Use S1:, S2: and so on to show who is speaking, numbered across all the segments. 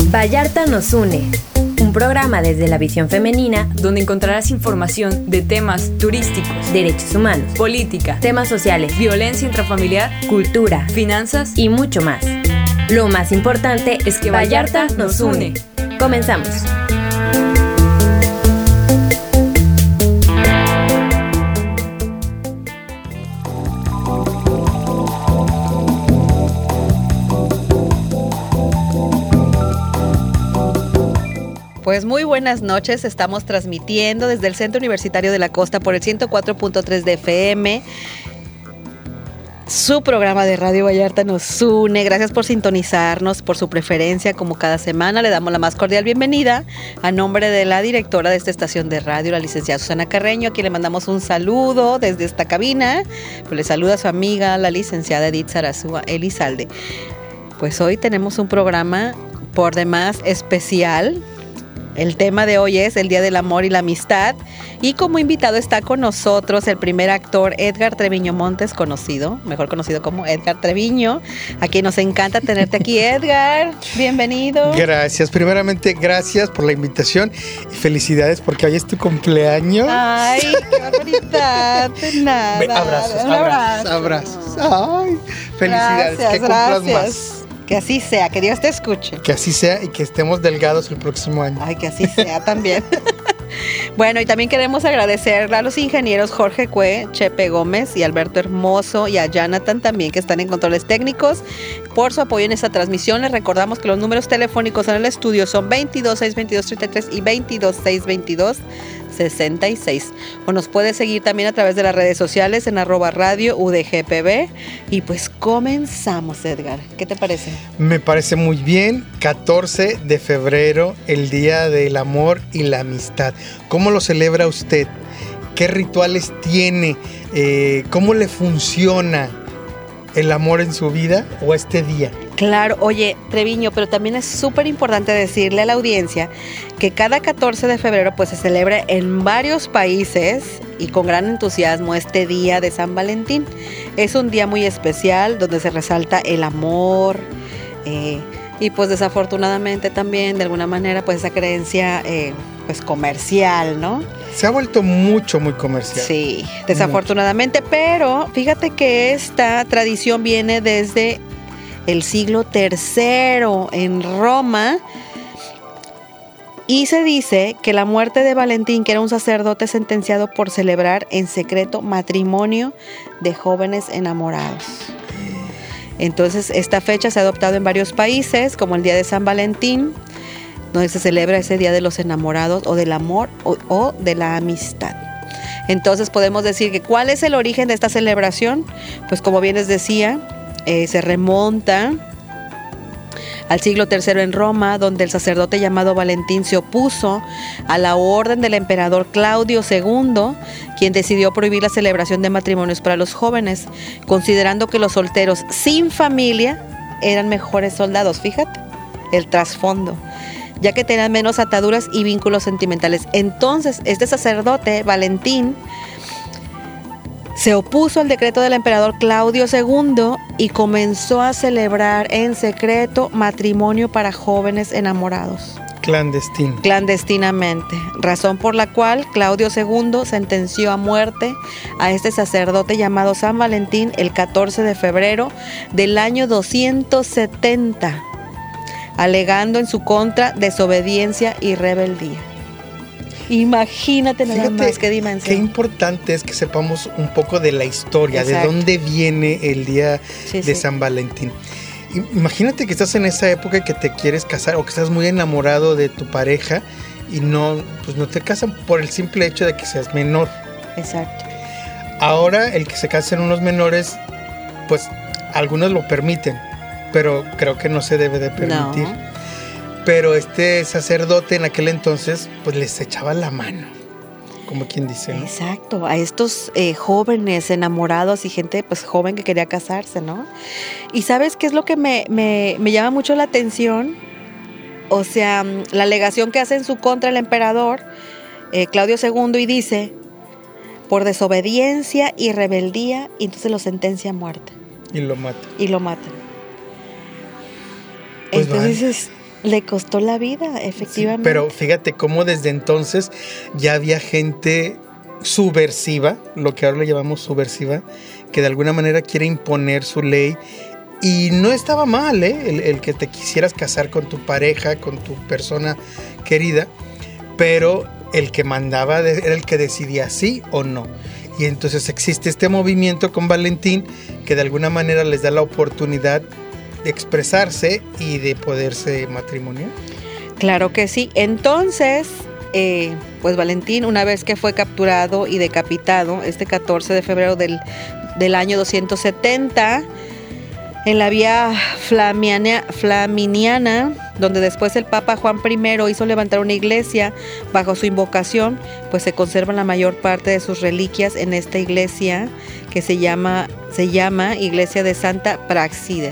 S1: Vallarta nos une. Un programa desde la visión femenina
S2: donde encontrarás información de temas turísticos,
S1: derechos humanos,
S2: política,
S1: temas sociales,
S2: violencia intrafamiliar,
S1: cultura,
S2: finanzas
S1: y mucho más. Lo más importante es que Vallarta nos une. Comenzamos.
S3: Pues muy buenas noches, estamos transmitiendo desde el Centro Universitario de la Costa por el 104.3 de FM. Su programa de Radio Vallarta nos une. Gracias por sintonizarnos, por su preferencia. Como cada semana, le damos la más cordial bienvenida a nombre de la directora de esta estación de radio, la licenciada Susana Carreño, a quien le mandamos un saludo desde esta cabina. Pues le saluda a su amiga, la licenciada Edith Sarazúa Elizalde. Pues hoy tenemos un programa por demás especial. El tema de hoy es el Día del Amor y la Amistad, y como invitado está con nosotros el primer actor Edgar Treviño Montes, mejor conocido como Edgar Treviño, a quien nos encanta tenerte aquí. Edgar, bienvenido.
S4: Gracias, primeramente gracias por la invitación y felicidades porque hoy es tu cumpleaños.
S3: Ay, qué barbaridad, de nada.
S4: Abrazos. Ay, felicidades,
S3: gracias,
S4: que cumplas más.
S3: Que así sea, que Dios te escuche.
S4: Que así sea y que estemos delgados el próximo año.
S3: Ay, que así sea también. Bueno, y también queremos agradecer a los ingenieros Jorge Cue, Chepe Gómez y Alberto Hermoso, y a Jonathan también, que están en controles técnicos, por su apoyo en esta transmisión. Les recordamos que los números telefónicos en el estudio son 22-622-33 y 22-622-66. O nos puede seguir también a través de las redes sociales en @radio-udgpb. Y pues comenzamos, Edgar. ¿Qué te parece?
S4: Me parece muy bien. 14 de febrero, el Día del Amor y la Amistad. ¿Cómo lo celebra usted? ¿Qué rituales tiene? ¿Cómo le funciona el amor en su vida o este día?
S3: Claro, oye, Treviño, pero también es súper importante decirle a la audiencia que cada 14 de febrero pues se celebra en varios países y con gran entusiasmo este día de San Valentín. Es un día muy especial donde se resalta el amor y pues desafortunadamente también de alguna manera pues esa creencia pues comercial, ¿no?
S4: Se ha vuelto muy comercial.
S3: Sí, desafortunadamente, pero fíjate que esta tradición viene desde el siglo III en Roma, y se dice que la muerte de Valentín, que era un sacerdote sentenciado por celebrar en secreto matrimonio de jóvenes enamorados. Entonces esta fecha se ha adoptado en varios países como el Día de San Valentín, donde se celebra ese Día de los Enamorados o del amor o de la amistad. Entonces podemos decir que ¿cuál es el origen de esta celebración? Pues como bien les decía, se remonta al siglo III en Roma, donde el sacerdote llamado Valentín se opuso a la orden del emperador Claudio II, quien decidió prohibir la celebración de matrimonios para los jóvenes, considerando que los solteros sin familia eran mejores soldados. Fíjate el trasfondo, ya que tenían menos ataduras y vínculos sentimentales. Entonces, este sacerdote, Valentín, se opuso al decreto del emperador Claudio II y comenzó a celebrar en secreto matrimonio para jóvenes enamorados. Clandestinamente, razón por la cual Claudio II sentenció a muerte a este sacerdote llamado San Valentín el 14 de febrero del año 270, alegando en su contra desobediencia y rebeldía. Imagínate nada más, qué dimensión.
S4: Qué importante es que sepamos un poco de la historia, exacto, de dónde viene el día de San Valentín. Imagínate que estás en esa época que te quieres casar o que estás muy enamorado de tu pareja y no te casan por el simple hecho de que seas menor.
S3: Exacto.
S4: Ahora el que se casen unos menores, pues algunos lo permiten, pero creo que no se debe de permitir. No. Pero este sacerdote en aquel entonces pues les echaba la mano, como quien dice, ¿no?
S3: Exacto, a estos jóvenes enamorados y gente pues joven que quería casarse, ¿no? Y ¿sabes qué es lo que me llama mucho la atención? O sea, la alegación que hace en su contra el emperador Claudio II, y dice, por desobediencia y rebeldía, y entonces lo sentencia a muerte.
S4: Y lo mata.
S3: Pues entonces dices, Le costó la vida, efectivamente.
S4: Sí, pero fíjate cómo desde entonces ya había gente subversiva, lo que ahora le llamamos subversiva, que de alguna manera quiere imponer su ley. Y no estaba mal, el que te quisieras casar con tu pareja, con tu persona querida, pero el que mandaba era el que decidía sí o no. Y entonces existe este movimiento con Valentín que de alguna manera les da la oportunidad de expresarse y de poderse matrimoniar.
S3: Claro que sí. Entonces, pues Valentín, una vez que fue capturado y decapitado, este 14 de febrero del año 270, en la vía Flaminiana, donde después el Papa Juan I hizo levantar una iglesia bajo su invocación, pues se conservan la mayor parte de sus reliquias en esta iglesia que se llama Iglesia de Santa Praxedes.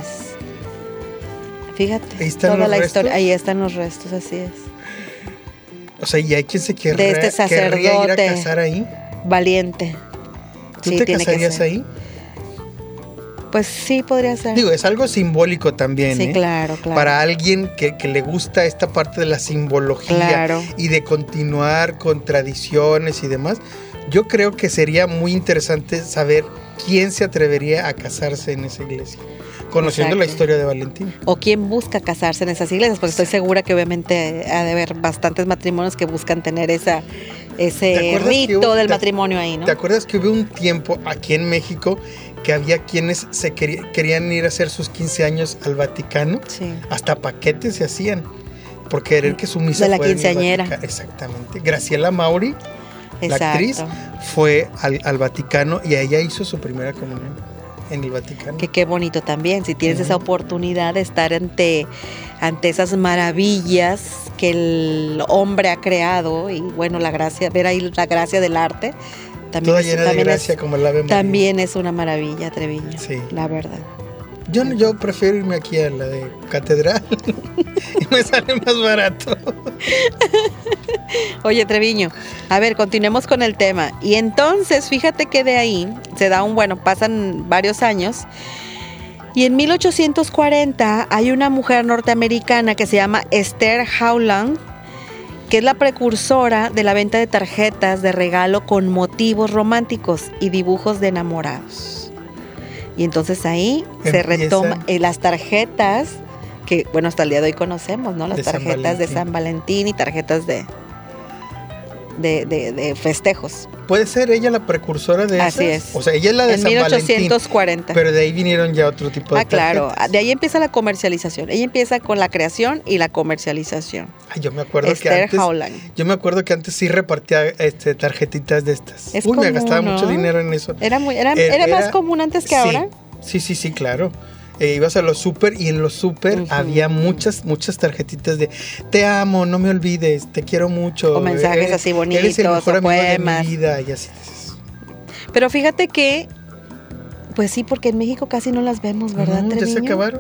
S3: Fíjate,
S4: ahí están
S3: toda la
S4: restos.
S3: historia, ahí están los restos, así es.
S4: O sea, y hay quien se quiere
S3: De este sacerdote
S4: ir a casar ahí.
S3: Valiente.
S4: ¿Tú
S3: Sí,
S4: te
S3: tiene que
S4: casarías
S3: ser.
S4: ahí?
S3: Pues sí, podría ser.
S4: Digo, es algo simbólico también.
S3: Sí, claro.
S4: Para alguien que le gusta esta parte de la simbología,
S3: claro,
S4: y de continuar con tradiciones y demás, yo creo que sería muy interesante saber quién se atrevería a casarse en esa iglesia, conociendo
S3: exacto,
S4: la historia de Valentín.
S3: O quién busca casarse en esas iglesias, porque estoy segura que obviamente ha de haber bastantes matrimonios que buscan tener ese rito del matrimonio ahí, ¿no?
S4: ¿Te acuerdas que hubo un tiempo aquí en México que había quienes querían ir a hacer sus 15 años al Vaticano?
S3: Sí.
S4: Hasta paquetes se hacían por querer que su misa
S3: de la
S4: fuera
S3: quinceañera.
S4: en el Vaticano. Exactamente. Graciela Mauri,
S3: exacto,
S4: la actriz, fue al Vaticano y ella hizo su primera comunión en el Vaticano.
S3: Que qué bonito también, si tienes esa oportunidad de estar ante esas maravillas que el hombre ha creado, y bueno, la gracia, ver ahí la gracia del arte, también,
S4: toda llena de gracia, como la vemos.
S3: También es una maravilla, Treviño,
S4: sí,
S3: la verdad.
S4: Yo prefiero irme aquí a la de Catedral y me sale más barato.
S3: Oye, Treviño, a ver, continuemos con el tema. Y entonces, fíjate que de ahí se da pasan varios años, y en 1840 hay una mujer norteamericana que se llama Esther Howland, que es la precursora de la venta de tarjetas de regalo con motivos románticos y dibujos de enamorados. Y entonces ahí se retoma las tarjetas que, bueno, hasta el día de hoy conocemos, ¿no? Las tarjetas de San Valentín y tarjetas de festejos.
S4: ¿Puede ser ella la precursora de esas?
S3: Así es.
S4: O sea, ella es la de
S3: en
S4: San
S3: 1840.
S4: Valentín. Pero de ahí vinieron ya otro tipo de tarjetas.
S3: Claro. De ahí empieza la comercialización. Ella empieza con la creación y la comercialización.
S4: Ay, yo me acuerdo
S3: Esther Howland.
S4: Yo me acuerdo que antes sí repartía tarjetitas de estas.
S3: Es
S4: Uy,
S3: común,
S4: me gastaba
S3: ¿no?
S4: mucho dinero en eso.
S3: Era más común antes que ahora.
S4: Sí, claro. Ibas a los súper y en los súper había muchas tarjetitas de te amo, no me olvides, te quiero mucho.
S3: O mensajes así bonitos,
S4: eres el mejor
S3: o
S4: amigo
S3: poemas.
S4: de mi vida y así.
S3: Pero fíjate que, pues sí, porque en México casi no las vemos, ¿verdad,
S4: no,
S3: Treviño?
S4: Ya se acabaron.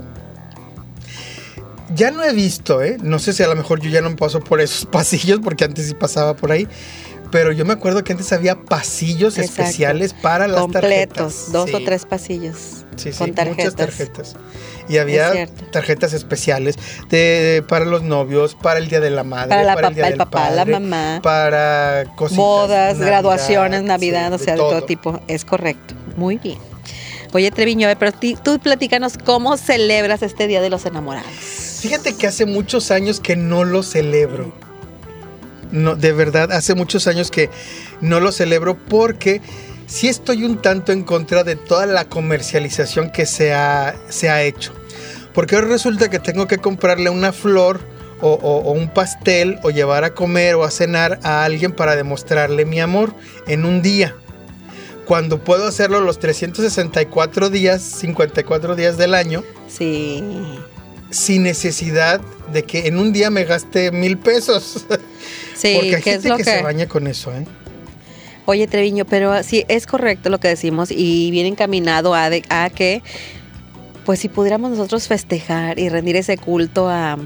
S4: Ya no he visto, no sé si a lo mejor yo ya no me paso por esos pasillos, porque antes sí pasaba por ahí. Pero yo me acuerdo que antes había pasillos especiales para las
S3: completos,
S4: tarjetas.
S3: 2 o 3 pasillos.
S4: Sí,
S3: con tarjetas.
S4: Muchas tarjetas. Y había tarjetas especiales para los novios, para el Día de la Madre, para el
S3: papá, la mamá,
S4: para cositas,
S3: bodas,
S4: Navidad,
S3: graduaciones, Navidad,
S4: sí,
S3: o sea, de todo tipo. Es correcto. Muy bien. Oye, Treviño, pero tú platícanos cómo celebras este Día de los Enamorados.
S4: Fíjate que hace muchos años que no lo celebro. No, de verdad, hace muchos años que no lo celebro porque sí estoy un tanto en contra de toda la comercialización que se ha hecho. Porque ahora resulta que tengo que comprarle una flor o un pastel o llevar a comer o a cenar a alguien para demostrarle mi amor en un día. Cuando puedo hacerlo los 364 días, 54 días del año.
S3: Sí.
S4: Sin necesidad de que en un día me gaste 1,000 pesos.
S3: Sí,
S4: porque hay gente que se baña con eso,
S3: Oye, Treviño, pero sí, es correcto lo que decimos y bien encaminado a que, pues si pudiéramos nosotros festejar y rendir ese culto a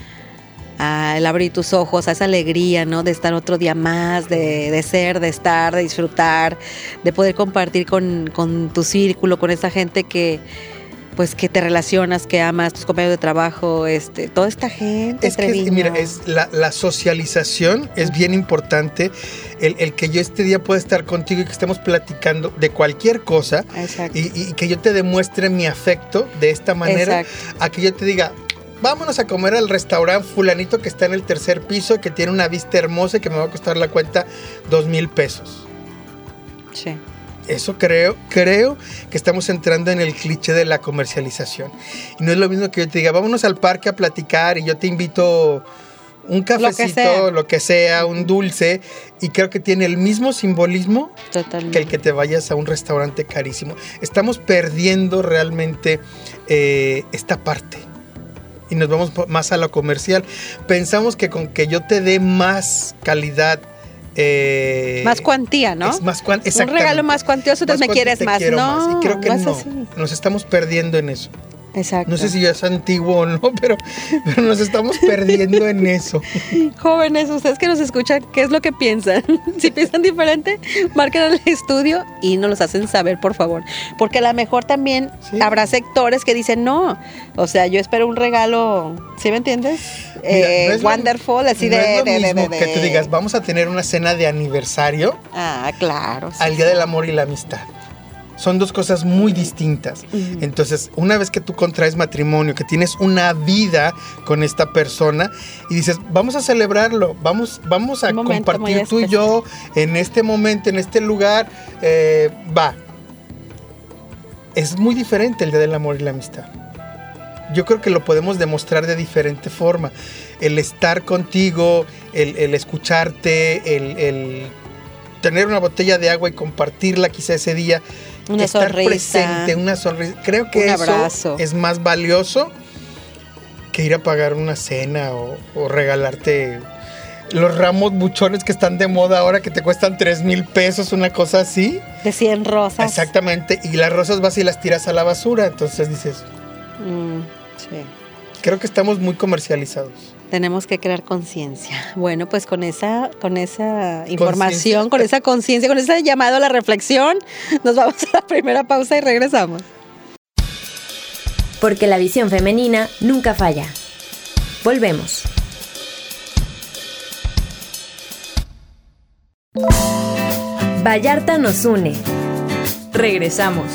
S3: el abrir tus ojos, a esa alegría, ¿no? De estar otro día más, de ser, de estar, de disfrutar, de poder compartir con tu círculo, con esa gente que pues que te relacionas, que amas, tus compañeros de trabajo, toda esta gente.
S4: Es que, mira, la socialización es bien importante, el que yo este día pueda estar contigo y que estemos platicando de cualquier cosa.
S3: Exacto.
S4: Y que yo te demuestre mi afecto de esta manera. Exacto. A que yo te diga, vámonos a comer al restaurante fulanito que está en el 3er piso, que tiene una vista hermosa y que me va a costar la cuenta 2,000 pesos.
S3: Sí.
S4: Eso creo que estamos entrando en el cliché de la comercialización. Y no es lo mismo que yo te diga, vámonos al parque a platicar y yo te invito un cafecito, lo que sea, un dulce. Y creo que tiene el mismo simbolismo que el que te vayas a un restaurante carísimo. Estamos perdiendo realmente esta parte. Y nos vamos más a lo comercial. Pensamos que con que yo te dé más calidad,
S3: más cuantía, ¿no? Un regalo más cuantioso, entonces me quieres más. No,
S4: y creo que no. Nos estamos perdiendo en eso.
S3: Exacto.
S4: No sé si ya es antiguo o no, pero nos estamos perdiendo en eso.
S3: Jóvenes, ustedes que nos escuchan, ¿qué es lo que piensan? Si piensan diferente, marquen al estudio y nos los hacen saber, por favor. Porque a lo mejor también habrá sectores que dicen, no, o sea, yo espero un regalo, ¿sí me entiendes? Mira, wonderful, así
S4: no es lo mismo que tú digas, vamos a tener una cena de aniversario.
S3: Ah, claro. Sí,
S4: al Día del Amor y la Amistad. Son dos cosas muy distintas. Entonces, una vez que tú contraes matrimonio, que tienes una vida con esta persona y dices, vamos a celebrarlo, vamos a compartir tú y yo en este momento, en este lugar, va. Es muy diferente el Día del Amor y la Amistad. Yo creo que lo podemos demostrar de diferente forma. El estar contigo, el escucharte, el tener una botella de agua y compartirla quizá ese día.
S3: Una
S4: estar
S3: sonrisa.
S4: Presente, una sonrisa. Creo que eso es más valioso que ir a pagar una cena o regalarte los ramos buchones que están de moda ahora, que te cuestan 3,000 pesos, una cosa así.
S3: De 100 rosas.
S4: Exactamente. Y las rosas vas y las tiras a la basura. Entonces dices...
S3: sí.
S4: Creo que estamos muy comercializados.
S3: Tenemos que crear conciencia. Bueno, pues con esa información, con esa conciencia, con ese llamado a la reflexión, nos vamos a la primera pausa y regresamos.
S1: Porque la visión femenina nunca falla. Volvemos. Vallarta nos une.
S2: Regresamos.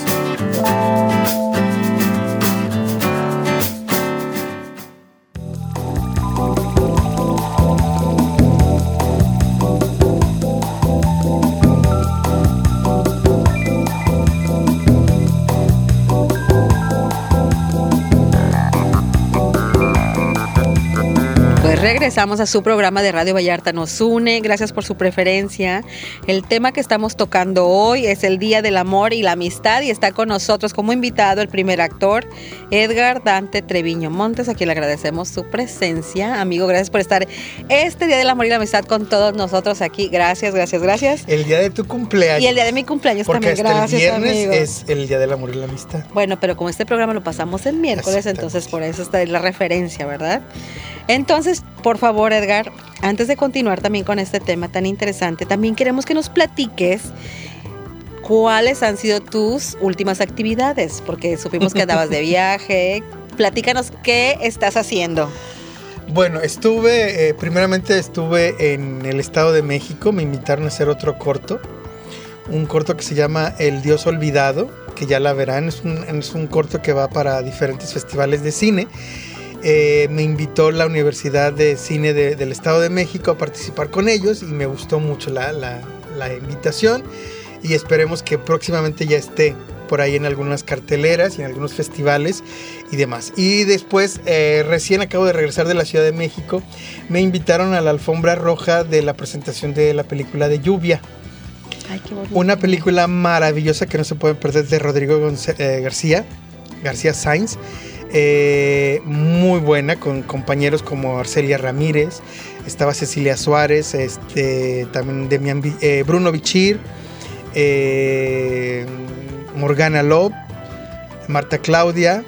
S3: Regresamos a su programa de Radio Vallarta nos une. Gracias por su preferencia. El tema que estamos tocando hoy es el Día del Amor y la Amistad y está con nosotros como invitado el primer actor, Edgar Dante Treviño Montes, a quien le agradecemos su presencia. Amigo, gracias por estar este Día del Amor y la Amistad con todos nosotros aquí. Gracias.
S4: El día de tu cumpleaños.
S3: Y el día de mi cumpleaños
S4: porque
S3: también. Gracias,
S4: el viernes,
S3: amigo.
S4: Es el Día del Amor y la Amistad.
S3: Bueno, pero como este programa lo pasamos el miércoles, entonces por eso está la referencia, ¿verdad? Entonces, por favor, Edgar, antes de continuar también con este tema tan interesante, también queremos que nos platiques cuáles han sido tus últimas actividades, porque supimos que andabas de viaje. Platícanos qué estás haciendo.
S4: Bueno, primeramente estuve en el Estado de México, me invitaron a hacer otro corto, un corto que se llama El Dios Olvidado, que ya la verán, es un corto que va para diferentes festivales de cine. Me invitó la Universidad de Cine del Estado de México a participar con ellos y me gustó mucho la invitación y esperemos que próximamente ya esté por ahí en algunas carteleras y en algunos festivales y demás. Y después, recién acabo de regresar de la Ciudad de México, me invitaron a la alfombra roja de la presentación de la película de Lluvia.
S3: Ay, qué bonito.
S4: Una película maravillosa que no se pueden perder de Rodrigo García Sainz. Muy buena, con compañeros como Arcelia Ramírez, estaba Cecilia Suárez, también Bruno Bichir, Morgana Loeb, Marta Claudia.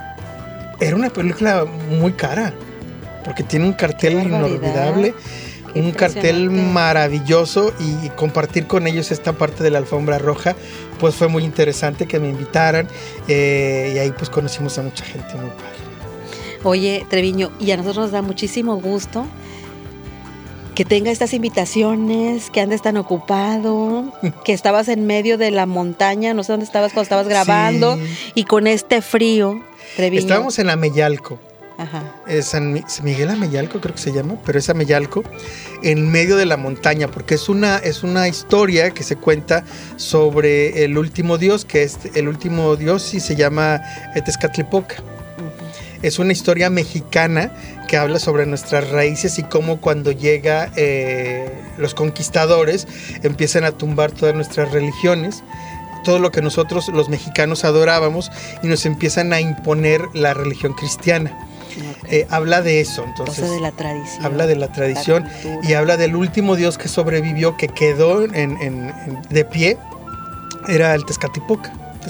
S4: Era una película muy cara porque tiene un cartel inolvidable un cartel maravilloso, y compartir con ellos esta parte de la alfombra roja, pues fue muy interesante que me invitaran, y ahí pues conocimos a mucha gente muy padre.
S3: Oye, Treviño, y a nosotros nos da muchísimo gusto que tenga estas invitaciones, que andes tan ocupado, que estabas en medio de la montaña, no sé dónde estabas cuando estabas grabando, sí. Y con este frío, Treviño.
S4: Estábamos en Ameyalco.
S3: Ajá.
S4: San Miguel Ameyalco creo que se llama, pero es Ameyalco, en medio de la montaña, porque es una historia que se cuenta sobre el último dios, que es el último dios y se llama Tezcatlipoca. Es una historia mexicana que habla sobre nuestras raíces y cómo cuando llega los conquistadores empiezan a tumbar todas nuestras religiones, todo lo que nosotros los mexicanos adorábamos, y nos empiezan a imponer la religión cristiana. Okay. Habla de eso, entonces.
S3: De la tradición.
S4: Habla de la tradición y habla del último dios que sobrevivió, que quedó de pie, era el Tezcatlipoca.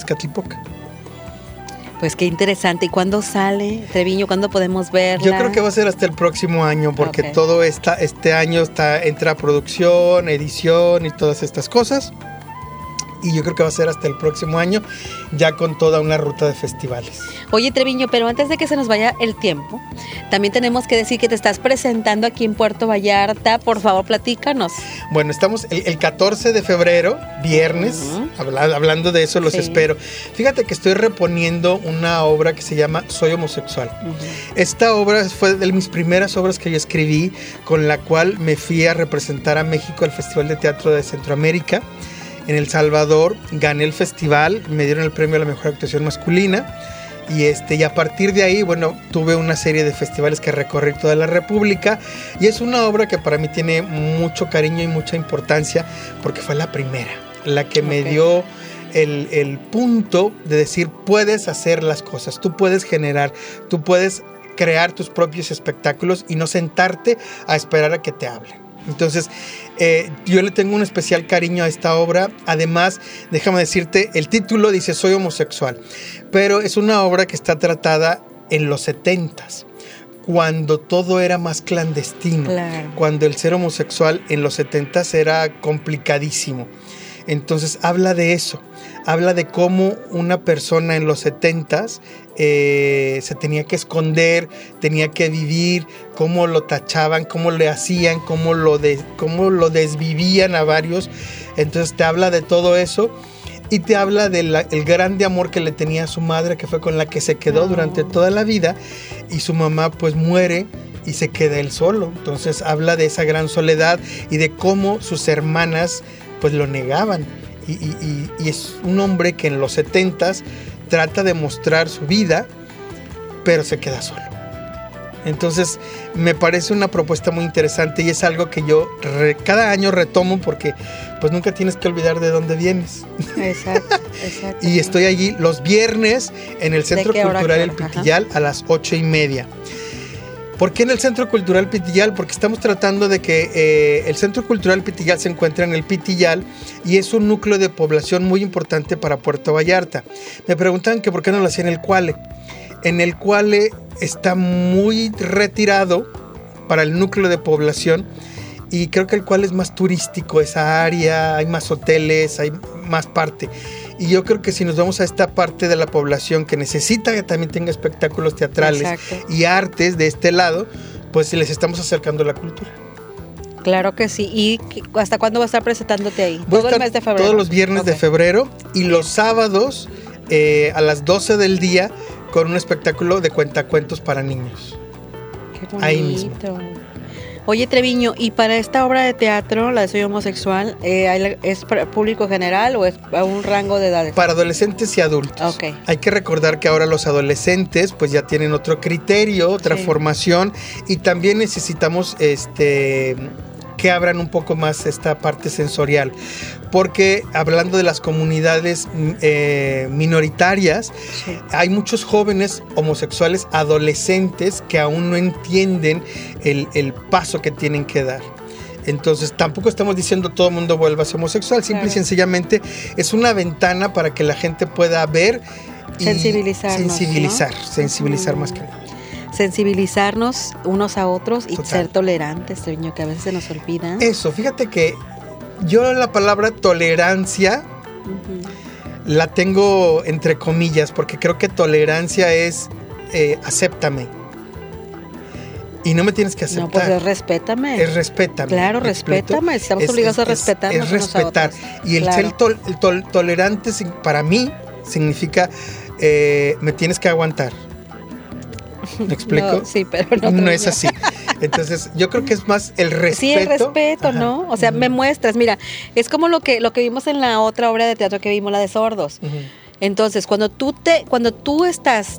S3: Pues qué interesante. ¿Y cuándo sale, Treviño? ¿Cuándo podemos verla?
S4: Yo creo que va a ser hasta el próximo año, porque todo este año entra a producción, edición y todas estas cosas. Y yo creo que va a ser hasta el próximo año, ya con toda una ruta de festivales.
S3: Oye, Treviño, pero antes de que se nos vaya el tiempo, también tenemos que decir que te estás presentando aquí en Puerto Vallarta. Por favor, platícanos.
S4: Bueno, estamos el 14 de febrero, viernes, hablando de eso, los espero. Fíjate que estoy reponiendo una obra que se llama Soy homosexual. Esta obra fue de mis primeras obras que yo escribí, con la cual me fui a representar a México al Festival de Teatro de Centroamérica. En El Salvador gané el festival, me dieron el premio a la mejor actuación masculina, y a partir de ahí, bueno, tuve una serie de festivales que recorrí toda la República, y es una obra que para mí tiene mucho cariño y mucha importancia, porque fue la primera, la que me dio el punto de decir, puedes hacer las cosas, tú puedes generar, tú puedes crear tus propios espectáculos y no sentarte a esperar a que te hablen. Entonces, yo le tengo un especial cariño a esta obra. Además, déjame decirte, el título dice Soy homosexual, pero es una obra que está tratada en los 70s, cuando todo era más clandestino, claro. Cuando el ser homosexual en los 70s era complicadísimo. Entonces habla de eso, habla de cómo una persona en los 70s se tenía que esconder, tenía que vivir, cómo lo tachaban, cómo le hacían, cómo lo desvivían a varios. Entonces te habla de todo eso y te habla del grande amor que le tenía a su madre, que fue con la que se quedó durante toda la vida, y su mamá pues muere y se queda él solo. Entonces habla de esa gran soledad y de cómo sus hermanas pues lo negaban, y es un hombre que en los 70s trata de mostrar su vida, pero se queda solo. Entonces me parece una propuesta muy interesante, y es algo que yo cada año retomo, porque pues nunca tienes que olvidar de dónde vienes.
S3: Exacto.
S4: Y estoy allí los viernes en el Centro Cultural El Pitillal a las 8:30. ¿Por qué en el Centro Cultural Pitillal? Porque estamos tratando de que el Centro Cultural Pitillal se encuentra en el Pitillal, y es un núcleo de población muy importante para Puerto Vallarta. Me preguntan que por qué no lo hacía en el Cuale. En el Cuale está muy retirado para el núcleo de población, y creo que el Cuale es más turístico, esa área, hay más hoteles, hay más parte. Y yo creo que si nos vamos a esta parte de la población que necesita que también tenga espectáculos teatrales, exacto, y artes de este lado, pues les estamos acercando la cultura.
S3: Claro que sí. ¿Y hasta cuándo vas a estar presentándote ahí? Todo el mes de febrero.
S4: Todos los viernes de febrero, y los sábados a las 12 del día con un espectáculo de cuentacuentos para niños.
S3: Qué bonito.
S4: Ahí mismo.
S3: Oye, Treviño, ¿y para esta obra de teatro, la de Soy homosexual, es para público general o es a un rango de edades?
S4: Para adolescentes y adultos.
S3: Okay.
S4: Hay que recordar que ahora los adolescentes pues ya tienen otro criterio, otra formación, y también necesitamos que abran un poco más esta parte sensorial, porque hablando de las comunidades minoritarias, hay muchos jóvenes homosexuales adolescentes que aún no entienden el paso que tienen que dar. Entonces tampoco estamos diciendo todo el mundo vuelva a ser homosexual, simple y sencillamente es una ventana para que la gente pueda ver y sensibilizar más que nada.
S3: sensibilizarnos unos a otros y
S4: Total.
S3: ser tolerantes, Treviño, que a veces se nos olvida.
S4: Eso, fíjate que yo la palabra tolerancia la tengo entre comillas, porque creo que tolerancia es acéptame. Y no me tienes que aceptar.
S3: No, pues es respétame.
S4: Es respétame.
S3: Claro, respétame. Estamos obligados a respetarnos.
S4: Es respetar. Y el ser tolerante para mí significa me tienes que aguantar. ¿Me explico?
S3: No, sí, pero
S4: no es así. Entonces, yo creo que es más el respeto.
S3: Sí, el respeto, ajá, ¿no? O sea, me muestras, mira, es como lo que vimos en la otra obra de teatro que vimos, la de Sordos. Entonces, cuando tú estás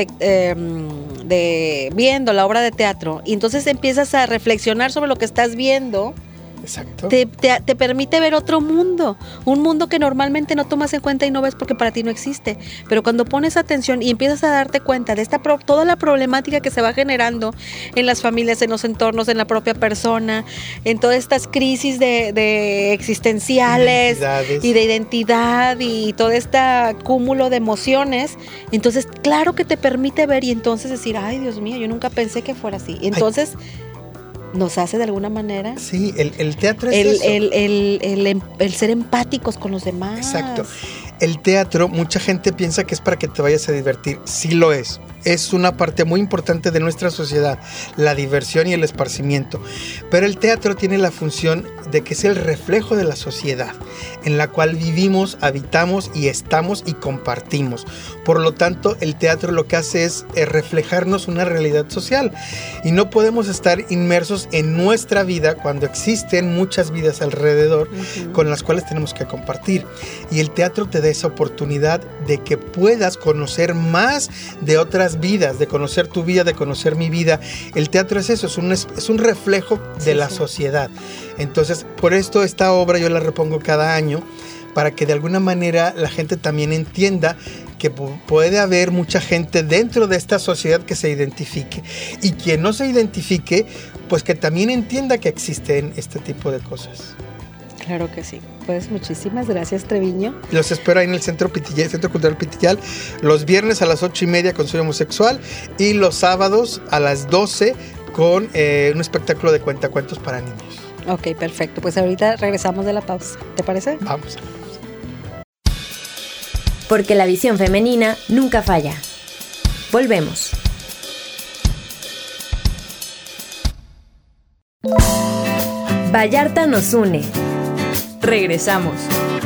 S3: viendo la obra de teatro y entonces empiezas a reflexionar sobre lo que estás viendo,
S4: exacto,
S3: te permite ver otro mundo, un mundo que normalmente no tomas en cuenta y no ves porque para ti no existe. Pero cuando pones atención y empiezas a darte cuenta de toda la problemática que se va generando en las familias, en los entornos, en la propia persona, en todas estas crisis de existenciales y de identidad y todo este cúmulo de emociones, entonces claro que te permite ver y entonces decir, ay Dios mío, yo nunca pensé que fuera así. Entonces nos hace de alguna manera.
S4: Sí, el teatro es eso.
S3: El ser empáticos con los demás.
S4: Exacto. El teatro, mucha gente piensa que es para que te vayas a divertir. Sí lo es. Es una parte muy importante de nuestra sociedad, la diversión y el esparcimiento. Pero el teatro tiene la función de que es el reflejo de la sociedad, en la cual vivimos, habitamos y estamos y compartimos. Por lo tanto, el teatro lo que hace es reflejarnos una realidad social. Y no podemos estar inmersos en nuestra vida cuando existen muchas vidas alrededor con las cuales tenemos que compartir. Y el teatro te da esa oportunidad de que puedas conocer más de otras vidas, de conocer tu vida, de conocer mi vida. El teatro es eso, es un reflejo de la sociedad. Entonces, por esto esta obra yo la repongo cada año, para que de alguna manera la gente también entienda que puede haber mucha gente dentro de esta sociedad que se identifique, y quien no se identifique, pues que también entienda que existen este tipo de cosas.
S3: Claro que sí. Pues muchísimas gracias, Treviño.
S4: Los espero ahí en el Centro Cultural Pitillal, los viernes a las 8:30 con Soy Homosexual y los sábados a las 12 con un espectáculo de cuentacuentos para niños.
S3: Ok, perfecto. Pues ahorita regresamos de la pausa. ¿Te parece?
S4: Vamos.
S1: Porque la visión femenina nunca falla. Volvemos. Vallarta nos une.
S2: Regresamos.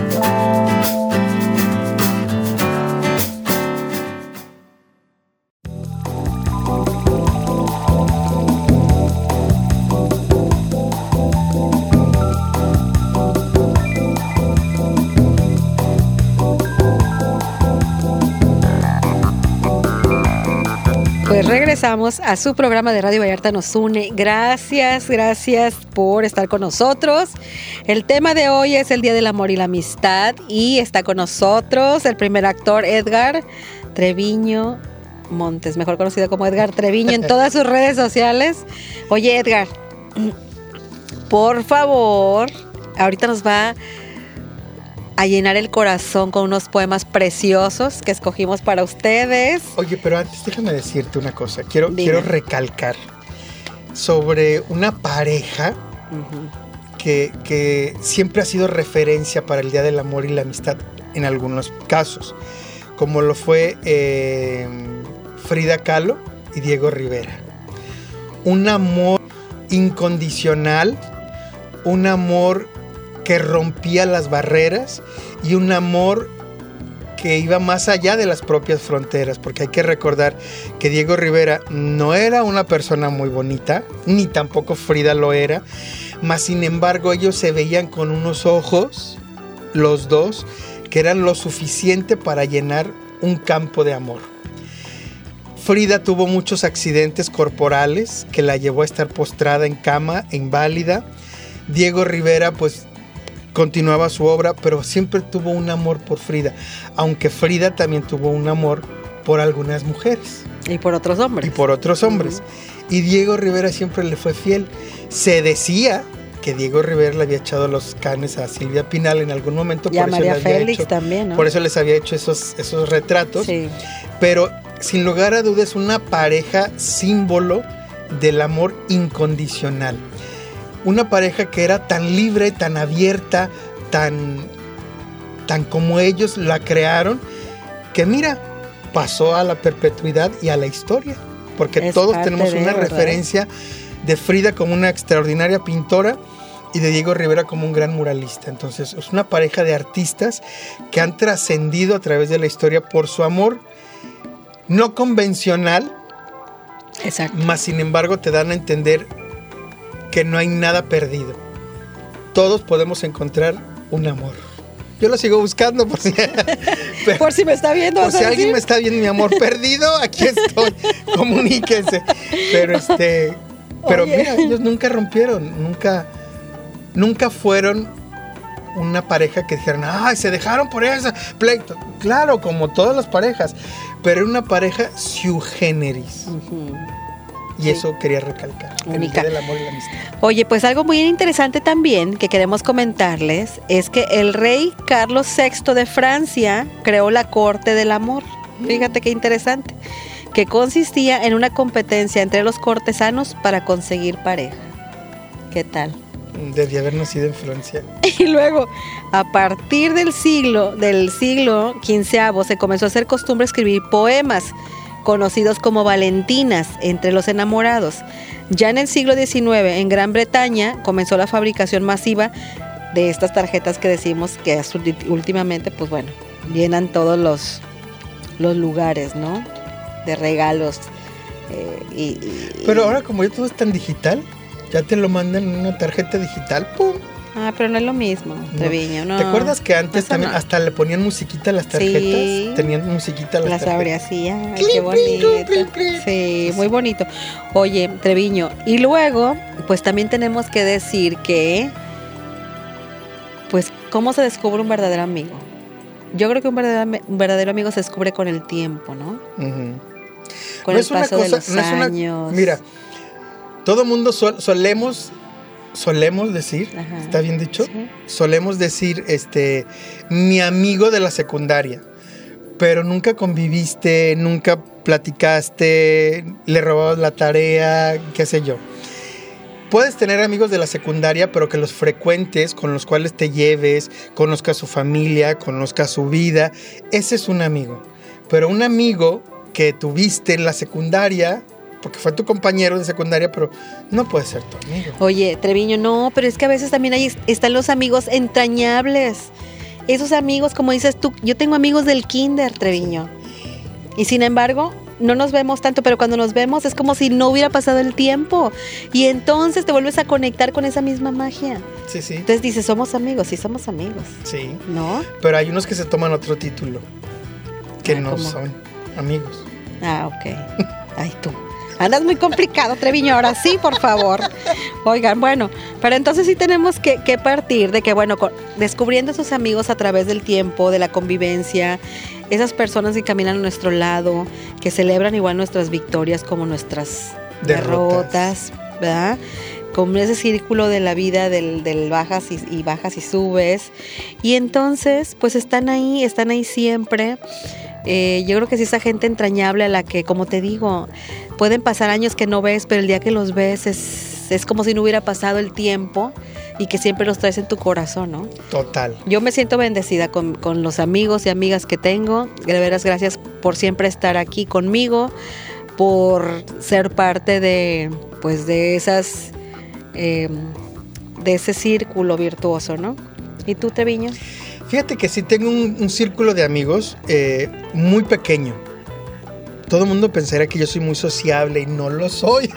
S3: Pues regresamos a su programa de Radio Vallarta nos une. Gracias por estar con nosotros. El tema de hoy es el Día del Amor y la Amistad y está con nosotros el primer actor, Edgar Treviño Montes, mejor conocido como Edgar Treviño en todas sus redes sociales. Oye, Edgar, por favor, ahorita nos va a llenar el corazón con unos poemas preciosos que escogimos para ustedes.
S4: Oye, pero antes déjame decirte una cosa. Quiero recalcar sobre una pareja que siempre ha sido referencia para el Día del Amor y la Amistad en algunos casos, como lo fue Frida Kahlo y Diego Rivera. Un amor incondicional, un amor que rompía las barreras y un amor que iba más allá de las propias fronteras, porque hay que recordar que Diego Rivera no era una persona muy bonita, ni tampoco Frida lo era, mas sin embargo ellos se veían con unos ojos, los dos, que eran lo suficiente para llenar un campo de amor. Frida tuvo muchos accidentes corporales que la llevó a estar postrada en cama, inválida. Diego Rivera pues continuaba su obra, pero siempre tuvo un amor por Frida, aunque Frida también tuvo un amor por algunas mujeres.
S3: Y por otros hombres.
S4: Y Diego Rivera siempre le fue fiel. Se decía que Diego Rivera le había echado los canes a Silvia Pinal en algún momento.
S3: Y a María Félix también, ¿no?
S4: Por eso les había hecho esos retratos. Sí. Pero sin lugar a dudas, una pareja símbolo del amor incondicional. Una pareja que era tan libre, tan abierta, tan como ellos la crearon, que mira, pasó a la perpetuidad y a la historia. Porque todos tenemos una referencia de Frida como una extraordinaria pintora y de Diego Rivera como un gran muralista. Entonces es una pareja de artistas que han trascendido a través de la historia por su amor no convencional.
S3: Exacto.
S4: Mas sin embargo te dan a entender que no hay nada perdido. Todos podemos encontrar un amor. Yo lo sigo buscando por si
S3: me está viendo.
S4: Por si alguien me está viendo, mi amor perdido, aquí estoy. Comuníquense. Pero mira, ellos nunca rompieron, nunca fueron una pareja que dijeran, ay, se dejaron por eso, pleito. Claro, como todas las parejas, pero era una pareja sui generis. Uh-huh. Y sí, eso quería recalcar, el día del amor y la amistad.
S3: Oye, pues algo muy interesante también que queremos comentarles es que el rey Carlos VI de Francia creó la corte del amor. Fíjate qué interesante, que consistía en una competencia entre los cortesanos para conseguir pareja. ¿Qué tal?
S4: Debía haber nacido en Francia.
S3: Y luego, a partir del siglo XV, se comenzó a hacer costumbre escribir poemas conocidos como valentinas entre los enamorados. Ya en el siglo XIX, en Gran Bretaña, comenzó la fabricación masiva de estas tarjetas que decimos que últimamente, pues bueno, llenan todos los lugares, ¿no? De regalos.
S4: Pero ahora como ya todo es tan digital, ya te lo mandan en una tarjeta digital, ¡pum!
S3: Ah, pero no es lo mismo, Treviño, no.
S4: ¿Te acuerdas que antes también hasta le ponían musiquita a las tarjetas? Sí. Tenían musiquita a las tarjetas.
S3: Las abría así, ay, qué bonito. Sí, muy bonito. Oye, Treviño, y luego, pues también tenemos que decir que, pues, ¿cómo se descubre un verdadero amigo? Yo creo que un verdadero amigo se descubre con el tiempo, ¿no? Uh-huh. Con el paso de los años.
S4: Mira, todo mundo solemos decir, ajá, ¿está bien dicho? Sí. Solemos decir, mi amigo de la secundaria, pero nunca conviviste, nunca platicaste, le robabas la tarea, qué sé yo. Puedes tener amigos de la secundaria, pero que los frecuentes, con los cuales te lleves, conozcas su familia, conozcas su vida. Ese es un amigo. Pero un amigo que tuviste en la secundaria, porque fue tu compañero de secundaria, pero no puede ser tu amigo.
S3: Oye, Treviño, no, pero es que a veces también ahí están los amigos entrañables. Esos amigos, como dices tú, yo tengo amigos del kinder, Treviño. Y sin embargo, no nos vemos tanto, pero cuando nos vemos es como si no hubiera pasado el tiempo. Y entonces te vuelves a conectar con esa misma magia.
S4: Sí, sí.
S3: Entonces dices, somos amigos, sí somos amigos.
S4: Sí.
S3: ¿No?
S4: Pero hay unos que se toman otro título, que no ¿cómo? Son amigos.
S3: Ah, ok. Ay, tú. Andas muy complicado, Treviño, ahora sí, por favor. Oigan, bueno, pero entonces sí tenemos que partir de que, bueno, descubriendo esos amigos a través del tiempo, de la convivencia, esas personas que caminan a nuestro lado, que celebran igual nuestras victorias como nuestras derrotas, ¿verdad? Como ese círculo de la vida del bajas y bajas y subes. Y entonces, pues están ahí siempre. Yo creo que sí, esa gente entrañable a la que, como te digo, pueden pasar años que no ves, pero el día que los ves es como si no hubiera pasado el tiempo y que siempre los traes en tu corazón, ¿no?
S4: Total.
S3: Yo me siento bendecida con los amigos y amigas que tengo. De veras, gracias por siempre estar aquí conmigo, por ser parte de esas, de ese círculo virtuoso, ¿no? ¿Y tú, Treviño?
S4: Fíjate que sí tengo un círculo de amigos muy pequeño. Todo el mundo pensaría que yo soy muy sociable y no lo soy.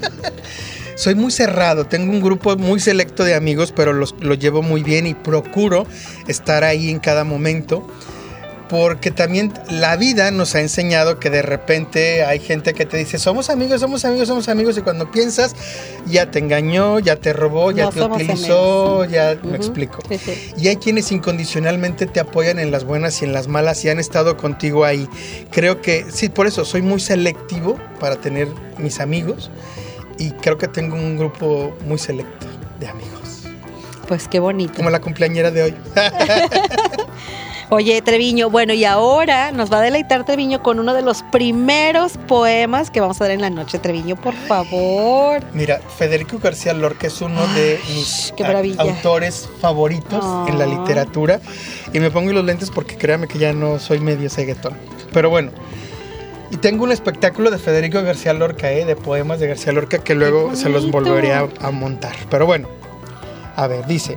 S4: Soy muy cerrado, tengo un grupo muy selecto de amigos, pero los llevo muy bien y procuro estar ahí en cada momento. Porque también la vida nos ha enseñado que de repente hay gente que te dice somos amigos, y cuando piensas ya te engañó, ya te robó, ya te utilizó, amigos. Ya me explico. Sí, sí. Y hay quienes incondicionalmente te apoyan en las buenas y en las malas y han estado contigo ahí. Creo que sí, por eso soy muy selectivo para tener mis amigos y creo que tengo un grupo muy selecto de amigos.
S3: Pues qué bonito.
S4: Como la cumpleañera de hoy.
S3: Oye, Treviño, bueno, y ahora nos va a deleitar Treviño con uno de los primeros poemas que vamos a dar en la noche. Treviño, por favor.
S4: Mira, Federico García Lorca es uno de mis autores favoritos en la literatura. Y me pongo los lentes porque créame que ya no soy medio ceguetón. Pero bueno, y tengo un espectáculo de Federico García Lorca, de poemas de García Lorca, que luego se los volveré a montar. Pero bueno, a ver, dice: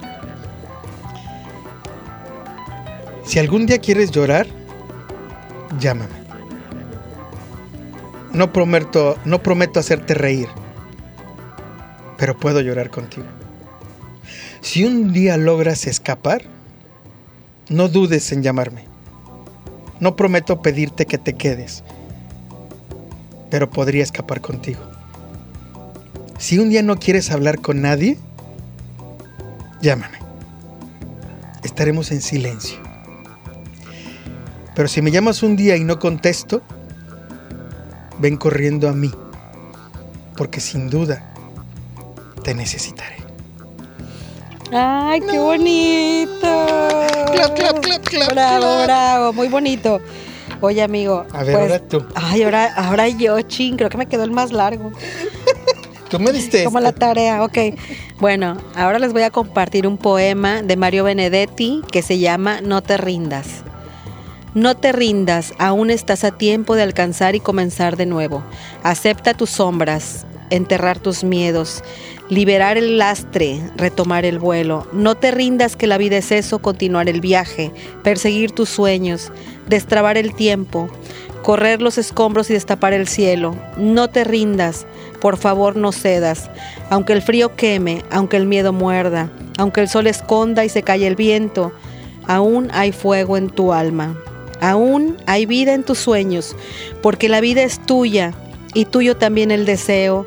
S4: si algún día quieres llorar, llámame. No prometo hacerte reír, pero puedo llorar contigo. Si un día logras escapar, no dudes en llamarme. No prometo pedirte que te quedes, pero podría escapar contigo. Si un día no quieres hablar con nadie, llámame. Estaremos en silencio. Pero si me llamas un día y no contesto, ven corriendo a mí, porque sin duda te necesitaré.
S3: ¡Ay, qué bonito!
S4: Clap, clap, clap, clap.
S3: Bravo,
S4: clap.
S3: bravo, muy bonito. Oye, amigo.
S4: A ver, ahora tú.
S3: Ay, ahora yo, creo que me quedó el más largo.
S4: Tú me diste
S3: como la tarea, ok. Bueno, ahora les voy a compartir un poema de Mario Benedetti que se llama No te rindas. No te rindas, aún estás a tiempo de alcanzar y comenzar de nuevo. Acepta tus sombras, enterrar tus miedos, liberar el lastre, retomar el vuelo. No te rindas, que la vida es eso, continuar el viaje, perseguir tus sueños, destrabar el tiempo, correr los escombros y destapar el cielo. No te rindas, por favor no cedas, aunque el frío queme, aunque el miedo muerda, aunque el sol esconda y se calle el viento, aún hay fuego en tu alma. Aún hay vida en tus sueños, porque la vida es tuya y tuyo también el deseo,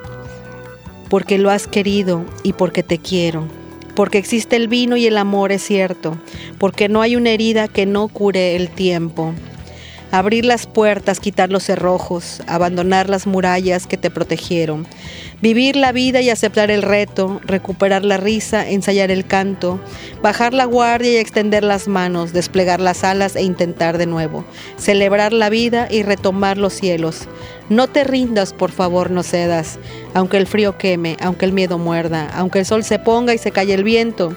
S3: porque lo has querido y porque te quiero, porque existe el vino y el amor es cierto, porque no hay una herida que no cure el tiempo. Abrir las puertas, quitar los cerrojos, abandonar las murallas que te protegieron. Vivir la vida y aceptar el reto, recuperar la risa, ensayar el canto, bajar la guardia y extender las manos, desplegar las alas e intentar de nuevo. Celebrar la vida y retomar los cielos. No te rindas, por favor, no cedas, aunque el frío queme, aunque el miedo muerda, aunque el sol se ponga y se calle el viento.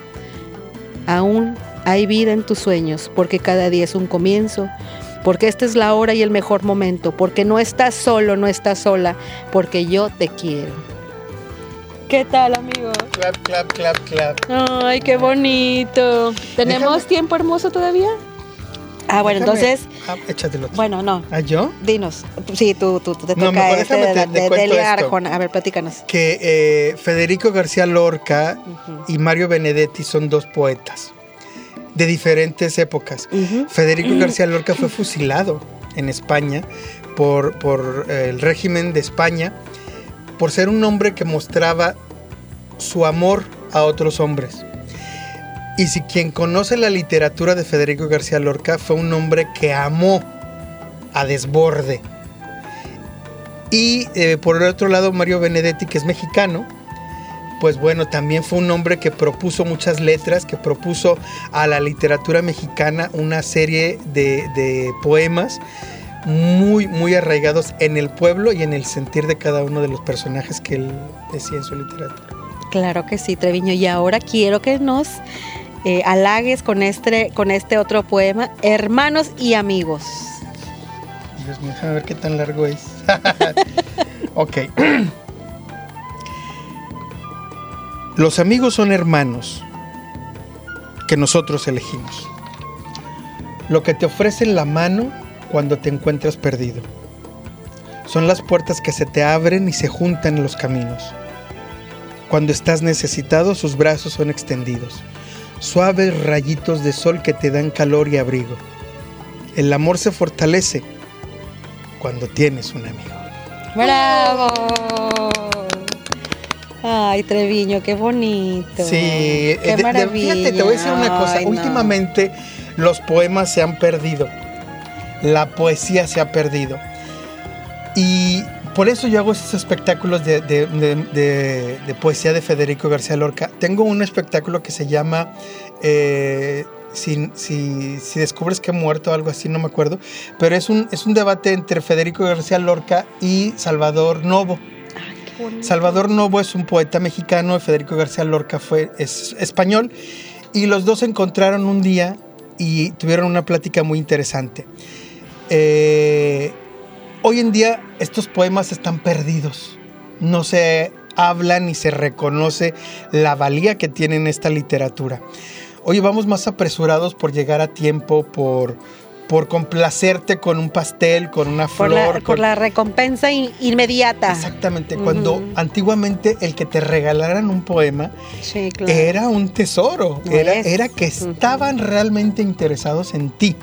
S3: Aún hay vida en tus sueños, porque cada día es un comienzo, porque esta es la hora y el mejor momento, porque no estás solo, no estás sola, porque yo te quiero. ¿Qué tal, amigo?
S4: Clap, clap, clap, clap.
S3: Ay, qué bonito. ¿Tenemos tiempo hermoso todavía? Ah, bueno, entonces...
S4: échatelo.
S3: Bueno, no.
S4: ¿Ah, yo?
S3: Dinos. Sí, tú te toca
S4: de
S3: Delia Arjona. A ver, platícanos.
S4: Que Federico García Lorca y Mario Benedetti son dos poetas de diferentes épocas. Federico García Lorca fue fusilado en España por el régimen de España por ser un hombre que mostraba su amor a otros hombres. Y si quien conoce la literatura de Federico García Lorca, fue un hombre que amó a desborde. Y por el otro lado, Mario Benedetti, que es mexicano, pues bueno, también fue un hombre que propuso muchas letras, que propuso a la literatura mexicana una serie de poemas muy, muy arraigados en el pueblo y en el sentir de cada uno de los personajes que él decía en su literatura. Claro que sí, Treviño. Y ahora quiero que nos halagues con este otro poema, Hermanos y Amigos. Dios mío, déjame ver qué tan largo es. Ok. Los amigos son hermanos que nosotros elegimos. Lo que te ofrecen la mano cuando te encuentras perdido. Son las puertas que se te abren y se juntan en los caminos. Cuando estás necesitado, sus brazos son extendidos. Suaves rayitos de sol que te dan calor y abrigo. El amor se fortalece cuando tienes un amigo. ¡Bravo! Ay, Treviño, qué bonito. Sí, qué maravilla. Fíjate, te voy a decir una cosa. Ay, últimamente los poemas se han perdido. La poesía se ha perdido. Y por eso yo hago esos espectáculos de poesía de Federico García Lorca. Tengo un espectáculo que se llama si descubres que he muerto o algo así, no me acuerdo, pero es un debate entre Federico García Lorca y Salvador Novo. Salvador Novo es un poeta mexicano y Federico García Lorca es español, y los dos se encontraron un día y tuvieron una plática muy interesante. Hoy en día estos poemas están perdidos, no se habla ni se reconoce la valía que tiene esta literatura. Hoy vamos más apresurados por llegar a tiempo, por complacerte con un pastel, con una flor.
S3: Por la recompensa inmediata.
S4: Exactamente, cuando antiguamente el que te regalaran un poema, sí, claro, era un tesoro, era que estaban realmente interesados en ti.